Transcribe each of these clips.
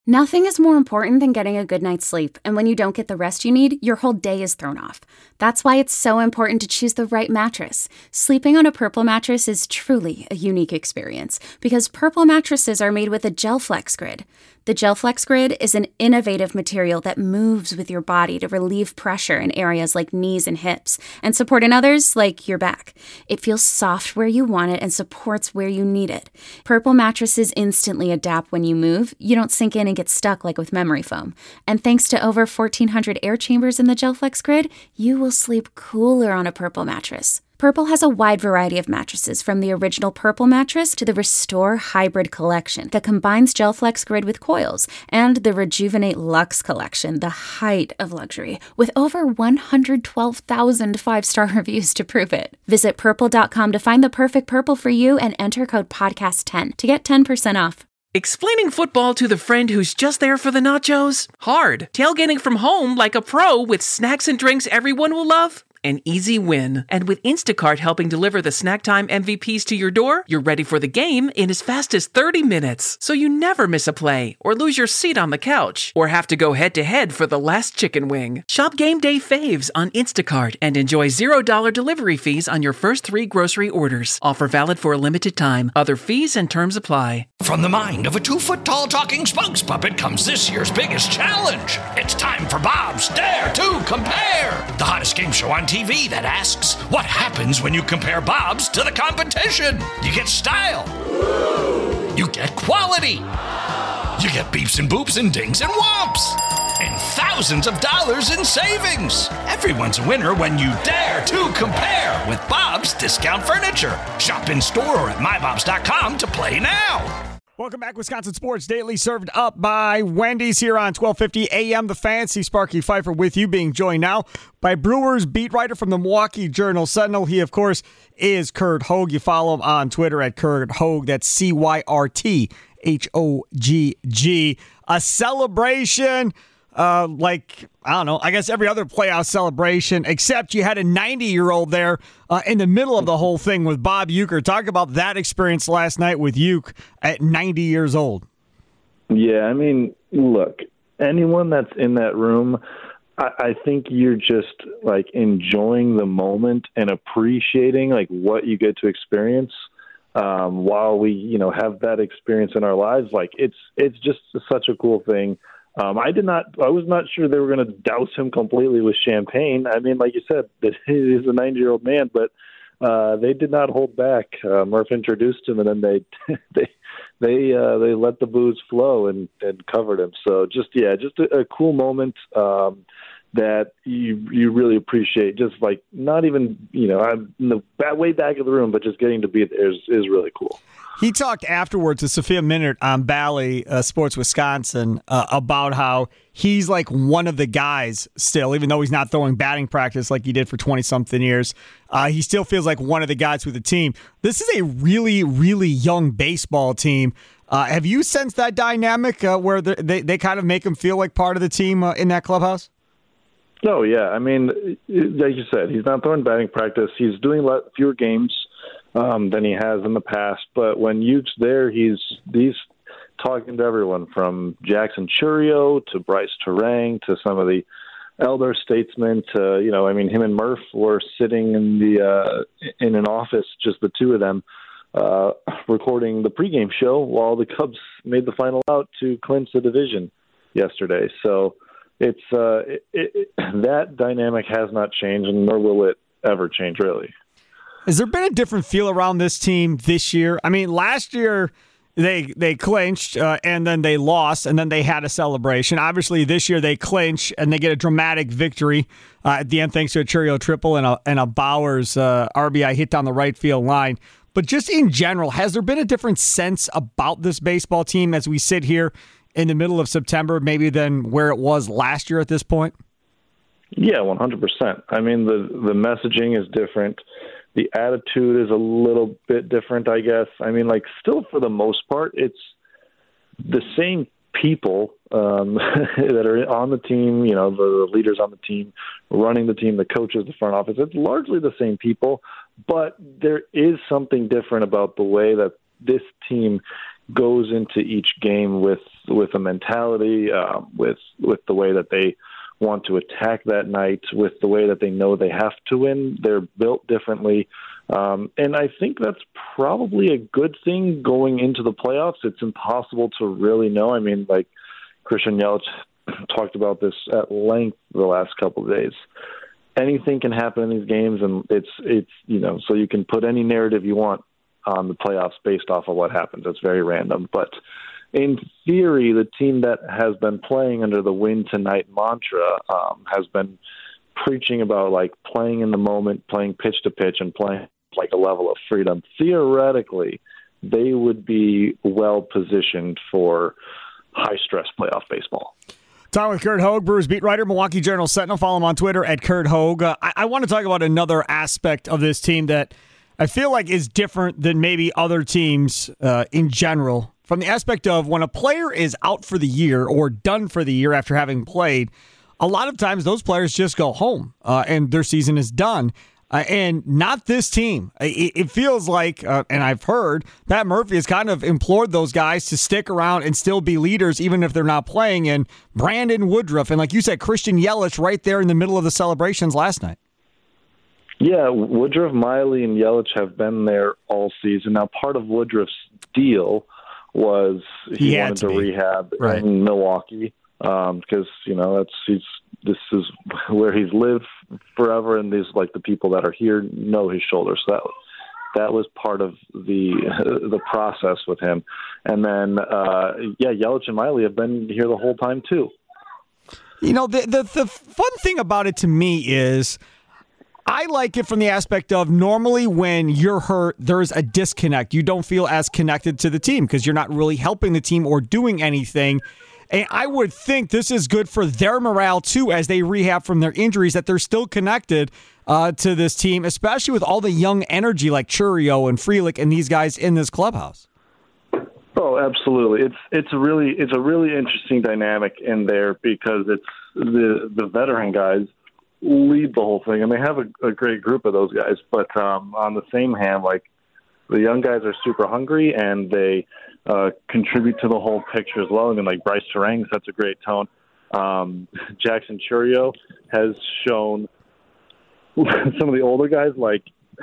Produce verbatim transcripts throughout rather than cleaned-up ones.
Nothing is more important than getting a good night's sleep, and when you don't get the rest you need, your whole day is thrown off. That's why it's so important to choose the right mattress. Sleeping on a Purple mattress is truly a unique experience, because Purple mattresses are made with a GelFlex Grid. The GelFlex Grid is an innovative material that moves with your body to relieve pressure in areas like knees and hips, and support in others like your back. It feels soft where you want it and supports where you need it. Purple mattresses instantly adapt when you move. You don't sink in and get stuck like with memory foam. And thanks to over fourteen hundred air chambers in the GelFlex Grid, you will sleep cooler on a Purple mattress. Purple has a wide variety of mattresses, from the original Purple mattress to the Restore Hybrid collection that combines GelFlex Grid with coils, and the Rejuvenate Luxe collection, the height of luxury, with over one hundred twelve thousand five-star reviews to prove it. Visit purple dot com to find the perfect Purple for you and enter code podcast ten to get ten percent off. Explaining football to the friend who's just there for the nachos? Hard. Tailgating from home like a pro with snacks and drinks everyone will love? An easy win. And with Instacart helping deliver the snack time M V Ps to your door, you're ready for the game in as fast as thirty minutes. So you never miss a play, or lose your seat on the couch, or have to go head-to-head for the last chicken wing. Shop Game Day Faves on Instacart and enjoy zero dollars delivery fees on your first three grocery orders. Offer valid for a limited time. Other fees and terms apply. From the mind of a two-foot-tall talking spokes puppet comes this year's biggest challenge. It's time for Bob's Dare to Compare, the hottest game show on T V that asks, what happens when you compare Bob's to the competition? You get style. You get quality. You get beeps and boops and dings and whomps. And thousands of dollars in savings. Everyone's a winner when you dare to compare with Bob's Discount Furniture. Shop in store or at my bobs dot com to play now. Welcome back, Wisconsin Sports Daily, served up by Wendy's here on twelve fifty A M. The Fancy Sparky Pfeiffer with you, being joined now by Brewers beat writer from the Milwaukee Journal-Sentinel. He, of course, is Curt Hogg. You follow him on Twitter at Curt Hogg. That's C Y R T H O G G. A celebration uh, like, I don't know, I guess every other playoff celebration, except you had a ninety-year-old there uh, in the middle of the whole thing with Bob Uecker. Talk about that experience last night with Ueck at ninety years old. Yeah, I mean, look, anyone that's in that room, I, I think you're just, like, enjoying the moment and appreciating, like, what you get to experience um, while we, you know, have that experience in our lives. Like, it's it's just such a cool thing. Um, I did not. I was not sure they were going to douse him completely with champagne. I mean, like you said, that he is a ninety-year-old man, but uh, they did not hold back. Uh, Murph introduced him, and then they they they uh, they let the booze flow and, and covered him. So just yeah, just a, a cool moment um, that you you really appreciate. Just like not even you know I'm in the way back of the room, but just getting to be there is is really cool. He talked afterwards to Sophia Minnaert on Bally uh, Sports Wisconsin uh, about how he's like one of the guys still, even though he's not throwing batting practice like he did for twenty-something years. Uh, he still feels like one of the guys with the team. This is a really, really young baseball team. Uh, have you sensed that dynamic uh, where they, they kind of make him feel like part of the team uh, in that clubhouse? Oh, yeah. I mean, like you said, he's not throwing batting practice. He's doing a lot fewer games um, than he has in the past. But when Ueck's there, he's he's talking to everyone from Jackson Chourio to Bryce Turang to some of the elder statesmen to, you know, I mean, him and Murph were sitting in the uh, in an office, just the two of them, uh, recording the pregame show while the Cubs made the final out to clinch the division yesterday. So it's uh, it, it, that dynamic has not changed, and nor will it ever change, really. Has there been a different feel around this team this year? I mean, last year they they clinched, uh, and then they lost, and then they had a celebration. Obviously, this year they clinch, and they get a dramatic victory uh, at the end thanks to a Chourio triple and a, and a Bowers uh, R B I hit down the right field line. But just in general, has there been a different sense about this baseball team as we sit here in the middle of September, maybe than where it was last year at this point? Yeah, one hundred percent. I mean, the the messaging is different. The attitude is a little bit different, I guess. I mean, like, still for the most part, it's the same people um, that are on the team, you know, the leaders on the team, running the team, the coaches, the front office. It's largely the same people, but there is something different about the way that this team goes into each game with with a mentality, uh, with with the way that they want to attack that night, with the way that they know they have to win. They're built differently. Um, and I think that's probably a good thing going into the playoffs. It's impossible to really know. I mean, like Christian Yelich talked about this at length the last couple of days. Anything can happen in these games, and it's, it's you know, so you can put any narrative you want on the playoffs based off of what happens. It's very random. But in theory, the team that has been playing under the win tonight mantra um, has been preaching about, like, playing in the moment, playing pitch to pitch, and playing like a level of freedom. Theoretically, they would be well positioned for high-stress playoff baseball. Talking with Curt Hogg, Brewers beat writer, Milwaukee Journal Sentinel. Follow him on Twitter at Curt Hogg. Uh, I, I want to talk about another aspect of this team that I feel like is different than maybe other teams uh, in general, from the aspect of when a player is out for the year or done for the year after having played, a lot of times those players just go home uh, and their season is done. Uh, and not this team. It, it feels like, uh, and I've heard, Pat Murphy has kind of implored those guys to stick around and still be leaders even if they're not playing. And Brandon Woodruff, and like you said, Christian Yelich right there in the middle of the celebrations last night. Yeah, Woodruff, Miley, and Yelich have been there all season. Now, part of Woodruff's deal was he, he wanted to, to rehab right. in Milwaukee because, um, you know, that's he's this is where he's lived forever, and these like the people that are here know his shoulders. So that that was part of the the process with him. And then, uh, yeah, Yelich and Miley have been here the whole time too. You know, the the the fun thing about it to me is, I like it from the aspect of normally when you're hurt, there's a disconnect. You don't feel as connected to the team because you're not really helping the team or doing anything. And I would think this is good for their morale, too, as they rehab from their injuries, that they're still connected uh, to this team, especially with all the young energy like Chourio and Frelick and these guys in this clubhouse. Oh, absolutely. It's it's a really it's a really interesting dynamic in there because it's the the veteran guys lead the whole thing, and they have a, a great group of those guys. But um, on the same hand, like the young guys are super hungry, and they uh, contribute to the whole picture as well. I mean, like Bryce Terang sets a great tone. Um, Jackson Chourio has shown some of the older guys like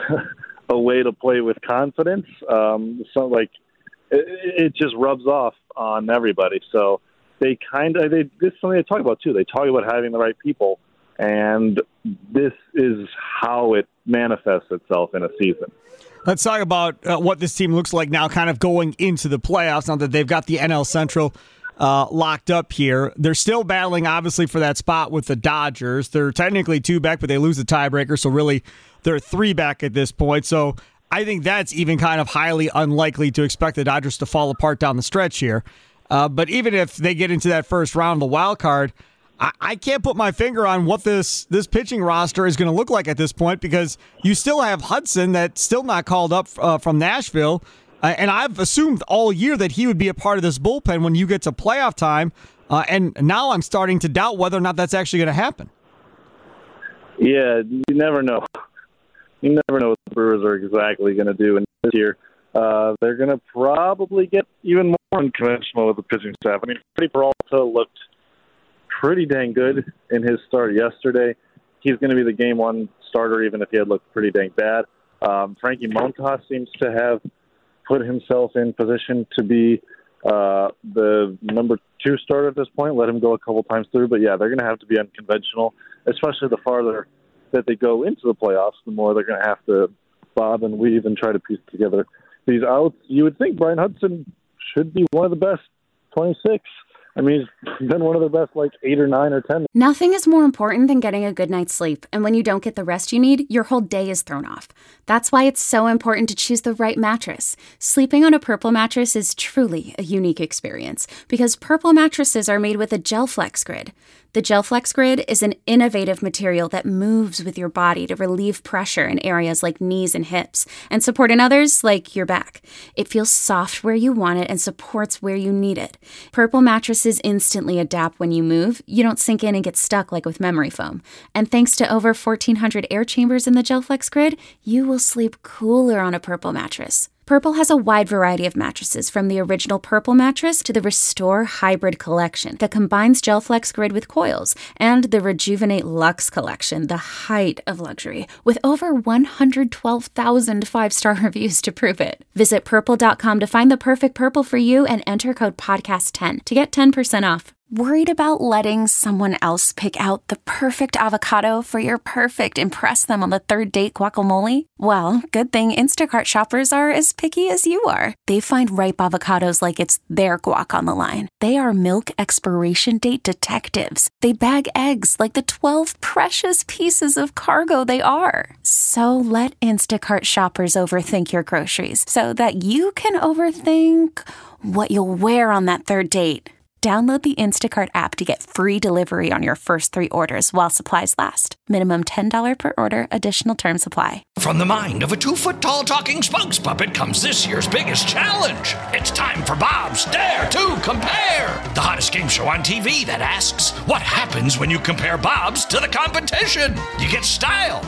a way to play with confidence. Um, so like it, it just rubs off on everybody. So they kind of they this is something they talk about too. They talk about having the right people. And this is how it manifests itself in a season. Let's talk about uh, what this team looks like now, kind of going into the playoffs, now that they've got the N L Central uh, locked up here. They're still battling, obviously, for that spot with the Dodgers. They're technically two back, but they lose the tiebreaker, so really they're three back at this point. So I think that's even kind of highly unlikely to expect the Dodgers to fall apart down the stretch here. Uh, but even if they get into that first round of the wild card, I can't put my finger on what this this pitching roster is going to look like at this point because you still have Hudson that's still not called up uh, from Nashville. Uh, and I've assumed all year that he would be a part of this bullpen when you get to playoff time. Uh, and now I'm starting to doubt whether or not that's actually going to happen. Yeah, you never know. You never know what the Brewers are exactly going to do in this year. Uh, they're going to probably get even more unconventional with the pitching staff. I mean, Freddie Peralta looked pretty dang good in his start yesterday. He's going to be the game one starter, even if he had looked pretty dang bad. Um, Frankie Montas seems to have put himself in position to be uh, the number two starter at this point. Let him go a couple times through. But, yeah, they're going to have to be unconventional, especially the farther that they go into the playoffs, the more they're going to have to bob and weave and try to piece together these outs. You would think Brian Hudson should be one of the best twenty-six. I mean, he's been one of the best, like, eight or nine or ten. Nothing is more important than getting a good night's sleep. And when you don't get the rest you need, your whole day is thrown off. That's why it's so important to choose the right mattress. Sleeping on a Purple mattress is truly a unique experience because Purple mattresses are made with a GelFlex Grid. The GelFlex Grid is an innovative material that moves with your body to relieve pressure in areas like knees and hips and support in others like your back. It feels soft where you want it and supports where you need it. Purple mattresses instantly adapt when you move. You don't sink in and get stuck like with memory foam. And thanks to over fourteen hundred air chambers in the GelFlex Grid, you will sleep cooler on a Purple mattress. Purple has a wide variety of mattresses, from the original Purple mattress to the Restore Hybrid collection that combines GelFlex Grid with coils, and the Rejuvenate Luxe collection, the height of luxury, with over one hundred twelve thousand five-star reviews to prove it. Visit purple dot com to find the perfect Purple for you and enter code podcast ten to get ten percent off. Worried about letting someone else pick out the perfect avocado for your perfect impress them on the third date guacamole? Well, good thing Instacart shoppers are as picky as you are. They find ripe avocados like it's their guac on the line. They are milk expiration date detectives. They bag eggs like the twelve precious pieces of cargo they are. So let Instacart shoppers overthink your groceries so that you can overthink what you'll wear on that third date. Download the Instacart app to get free delivery on your first three orders while supplies last. Minimum ten dollars per order. Additional terms apply. From the mind of a two-foot-tall talking spokes puppet comes this year's biggest challenge. It's time for Bob's Dare to Compare, the hottest game show on T V that asks, what happens when you compare Bob's to the competition? You get style.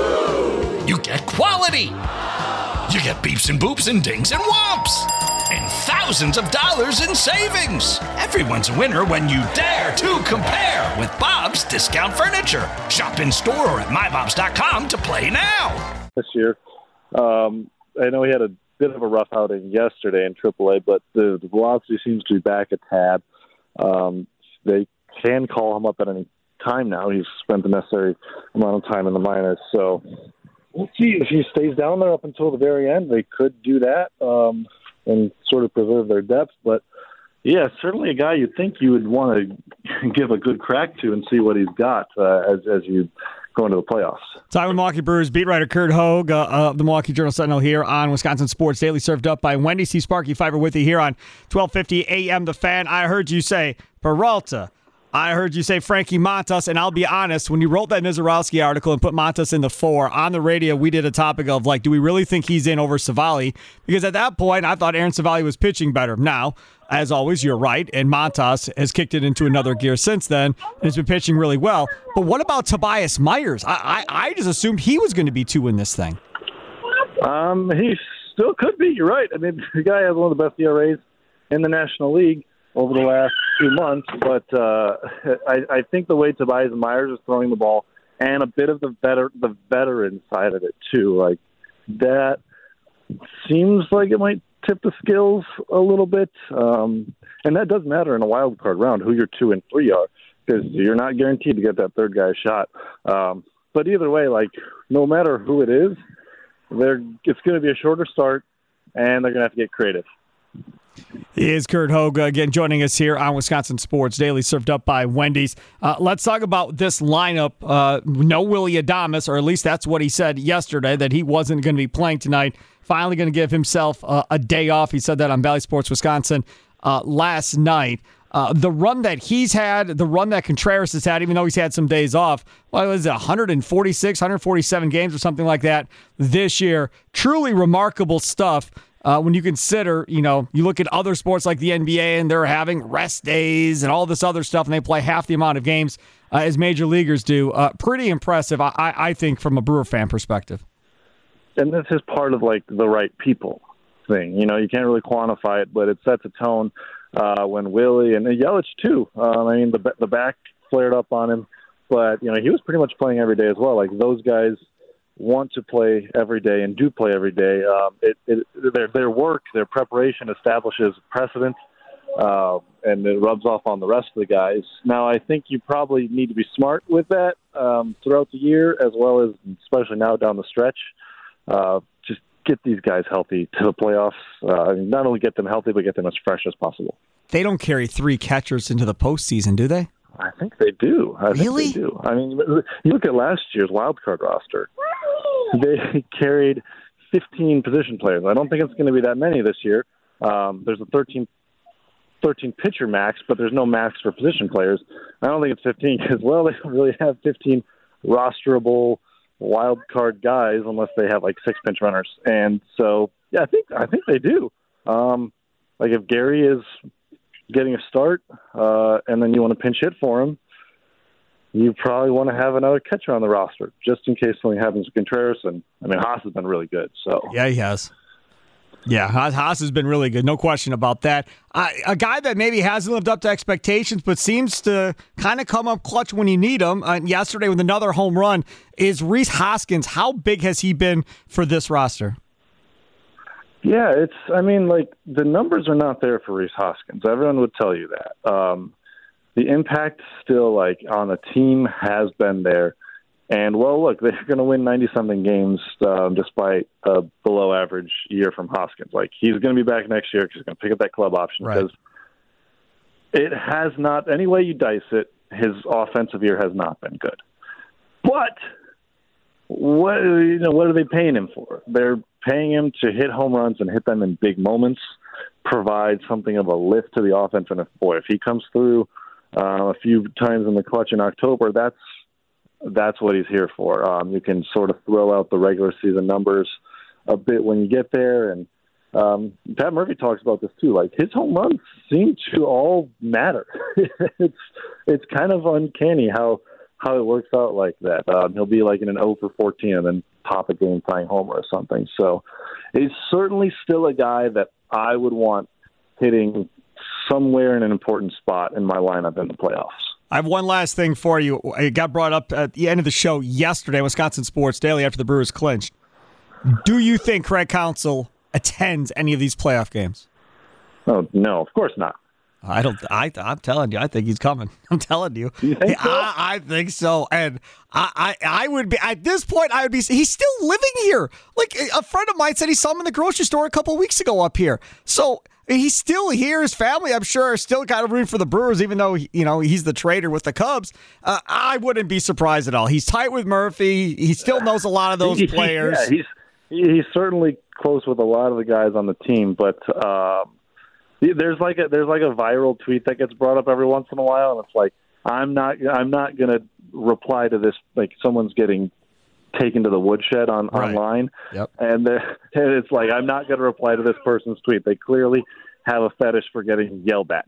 You get quality. You get beeps and boops and dings and whomps. And thousands of dollars in savings. Everyone's a winner when you dare to compare with Bob's Discount Furniture. Shop in store or at my bobs dot com to play now. This year, um, I know he had a bit of a rough outing yesterday in triple A, but the, the velocity seems to be back a tad. Um, they can call him up at any time now. He's spent the necessary amount of time in the minors, so we'll see if he stays down there up until the very end. They could do that. Um, and sort of preserve their depth. But, yeah, certainly a guy you'd think you would want to give a good crack to and see what he's got uh, as as you go into the playoffs. Time with Milwaukee Brewers beat writer Curt Hogue uh, of the Milwaukee Journal-Sentinel here on Wisconsin Sports Daily, served up by Wendy C. Sparky Pfeiffer with you here on twelve fifty A M The Fan. I heard you say Peralta. I heard you say Frankie Montas, and I'll be honest, when you wrote that Mizorowski article and put Montas in the four, on the radio we did a topic of, like, do we really think he's in over Savali? Because at that point, I thought Aaron Savali was pitching better. Now, as always, you're right, and Montas has kicked it into another gear since then, and has been pitching really well. But what about Tobias Myers? I, I, I just assumed he was going to be two in this thing. Um, he still could be, you're right. I mean, the guy has one of the best E R As in the National League over the last few months, but uh, I, I think the way Tobias Myers is throwing the ball and a bit of the veter- the veteran side of it too, like that seems like it might tip the skills a little bit. Um, and that does matter in a wild card round, who your two and three are, because you're not guaranteed to get that third guy shot. Um, but either way, like no matter who it is, they're it's going to be a shorter start, and they're going to have to get creative. He is Curt Hogue, again, joining us here on Wisconsin Sports Daily, served up by Wendy's. Uh, let's talk about this lineup. Uh, no Willy Adames, or at least that's what he said yesterday, that he wasn't going to be playing tonight. Finally going to give himself uh, a day off. He said that on Valley Sports Wisconsin uh, last night. Uh, the run that he's had, the run that Contreras has had, even though he's had some days off, well, it was one forty-six, one forty-seven games or something like that this year. Truly remarkable stuff. Uh, when you consider, you know, you look at other sports like the N B A and they're having rest days and all this other stuff, and they play half the amount of games uh, as major leaguers do. Uh, pretty impressive, I, I think, from a Brewer fan perspective. And this is part of, like, the right people thing. You know, you can't really quantify it, but it sets a tone uh, when Willie and Yelich, too. Um, I mean, the the back flared up on him, but, you know, he was pretty much playing every day as well. Like, those guys want to play every day and do play every day. Um, it, it, their their work, their preparation establishes precedent, uh, and it rubs off on the rest of the guys. Now, I think you probably need to be smart with that um, throughout the year, as well as especially now down the stretch. Uh, just get these guys healthy to the playoffs. Uh, not only get them healthy, but get them as fresh as possible. They don't carry three catchers into the postseason, do they? I think they do. I really? think they do. I mean, you look at last year's wild card roster. They carried fifteen position players. I don't think it's going to be that many this year. Um, there's a thirteen, thirteen pitcher max, but there's no max for position players. I don't think it's fifteen because, well, they don't really have fifteen rosterable wild card guys unless they have like six pinch runners. And so, yeah, I think I think they do. Um, like if Gary is getting a start, uh, and then you want to pinch hit for him, you probably want to have another catcher on the roster just in case something happens with Contreras. And I mean, Haas has been really good. So yeah, he has. Yeah, Haas has been really good. No question about that. Uh, a guy that maybe hasn't lived up to expectations, but seems to kind of come up clutch when you need him. Uh, yesterday with another home run is Rhys Hoskins. How big has he been for this roster? Yeah, it's, I mean, like, the numbers are not there for Rhys Hoskins. Everyone would tell you that. Um, the impact still, like, on the team has been there. And, well, look, they're going to win ninety-something games um, despite a below-average year from Hoskins. Like, he's going to be back next year because he's going to pick up that club option. Right. Because it has not, any way you dice it, his offensive year has not been good. But what, you know, what are they paying him for? They're paying him to hit home runs and hit them in big moments, provide something of a lift to the offense. And if, boy, if he comes through uh, a few times in the clutch in October, that's that's what he's here for. Um, you can sort of throw out the regular season numbers a bit when you get there. And um, Pat Murphy talks about this too. Like, his home runs seem to all matter. it's it's kind of uncanny how how it works out like that. Um, he'll be like in an oh for fourteen and then pop a game-tying homer or something. So he's certainly still a guy that I would want hitting somewhere in an important spot in my lineup in the playoffs. I have one last thing for you. It got brought up at the end of the show yesterday, Wisconsin Sports Daily, after the Brewers clinched. Do you think Craig Counsell attends any of these playoff games? Oh, no, of course not. I don't. I, I'm telling you, I think he's coming. I'm telling you. You think so? I, I think so, and I, I, I would be at this point. I would be. He's still living here. Like, a friend of mine said, he saw him in the grocery store a couple of weeks ago up here. So he's still here. His family, I'm sure, is still kind of rooting for the Brewers, even though, you know, he's the trader with the Cubs. Uh, I wouldn't be surprised at all. He's tight with Murphy. He still knows a lot of those players. Yeah, he's he's certainly close with a lot of the guys on the team, but. Um, There's like a there's like a viral tweet that gets brought up every once in a while, and it's like I'm not I'm not gonna reply to this, like someone's getting taken to the woodshed on right. online, yep. and, and it's like I'm not gonna reply to this person's tweet. They clearly have a fetish for getting yelled at,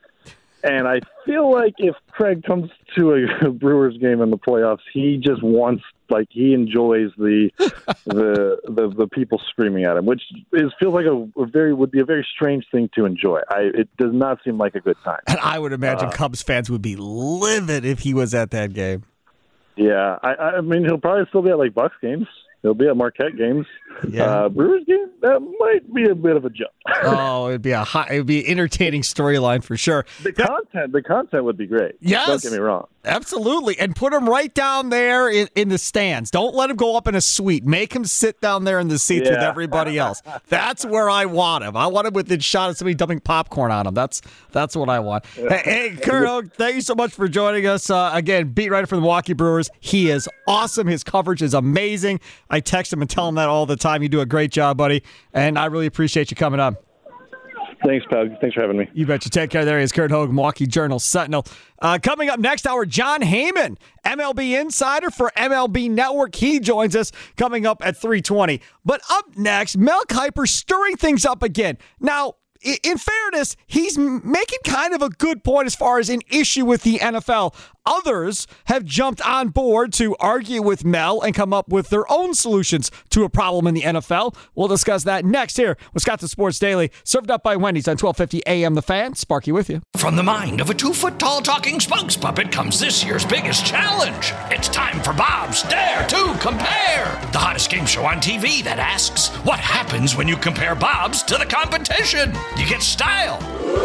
and I feel like if Craig comes to a Brewers game in the playoffs, he just wants. Like, he enjoys the, the the the people screaming at him, which is feels like a, a very would be a very strange thing to enjoy. I it does not seem like a good time. And I would imagine uh, Cubs fans would be livid if he was at that game. Yeah, I, I mean he'll probably still be at like Bucks games. He'll be at Marquette games. Yeah. Uh, Brewers game, that might be a bit of a jump. Oh, it'd be a high, it'd be an entertaining storyline for sure. The that, content, the content would be great. Yes, don't get me wrong. Absolutely, and put him right down there in, in the stands. Don't let him go up in a suite. Make him sit down there in the seats yeah. with everybody else. That's where I want him. I want him within shot of somebody dumping popcorn on him. That's that's what I want. Hey, hey Curt Hogg, thank you so much for joining us. Uh, again, beat writer for the Milwaukee Brewers. He is awesome. His coverage is amazing. I text him and tell him that all the time. You do a great job, buddy, and I really appreciate you coming on. Thanks, Pug. Thanks for having me. You betcha. Take care. There he is, Curt Hogg, Milwaukee Journal Sentinel. Uh, coming up next hour, Jon Heyman, M L B insider for M L B Network. He joins us coming up at three twenty. But up next, Mel Kiper stirring things up again. Now, in fairness, he's making kind of a good point as far as an issue with the N F L. Others have jumped on board to argue with Mel and come up with their own solutions to a problem in the N F L. We'll discuss that next here. Wisconsin Sports Daily, served up by Wendy's on twelve fifty A M The Fan. Sparky with you. From the mind of a two-foot-tall talking spokes puppet comes this year's biggest challenge. It's time for Bob's Dare to Compare, the hottest game show on T V that asks, what happens when you compare Bob's to the competition? You get style.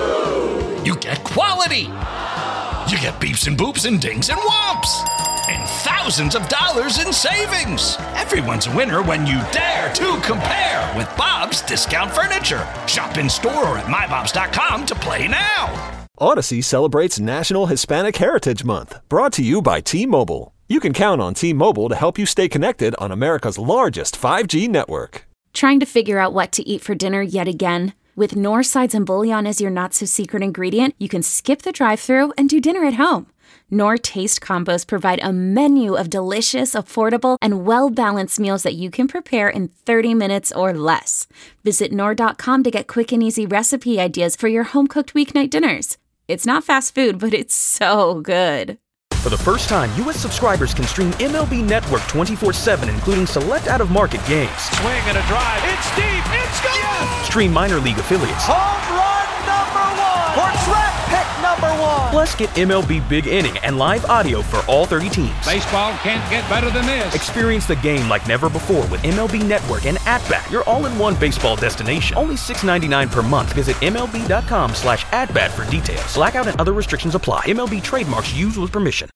You get quality. You get beeps and boops and dings and whomps. And thousands of dollars in savings. Everyone's a winner when you dare to compare with Bob's Discount Furniture. Shop in store or at my bobs dot com to play now. Odyssey celebrates National Hispanic Heritage Month, brought to you by T-Mobile. You can count on T-Mobile to help you stay connected on America's largest five G network. Trying to figure out what to eat for dinner yet again? With Knorr sides and bouillon as your not-so-secret ingredient, you can skip the drive-thru and do dinner at home. Knorr Taste Combos provide a menu of delicious, affordable, and well-balanced meals that you can prepare in thirty minutes or less. Visit Knorr dot com to get quick and easy recipe ideas for your home-cooked weeknight dinners. It's not fast food, but it's so good. For the first time, U S subscribers can stream M L B Network twenty-four seven, including select out-of-market games. Swing and a drive. It's deep. It's gone. Yes! Stream minor league affiliates. Home run number one. Or draft pick number one. Plus, get M L B Big Inning and live audio for all thirty teams. Baseball can't get better than this. Experience the game like never before with M L B Network and At-Bat, your all-in-one baseball destination. Only six dollars and ninety-nine cents per month. Visit MLB.com slash at-bat for details. Blackout and other restrictions apply. M L B trademarks used with permission.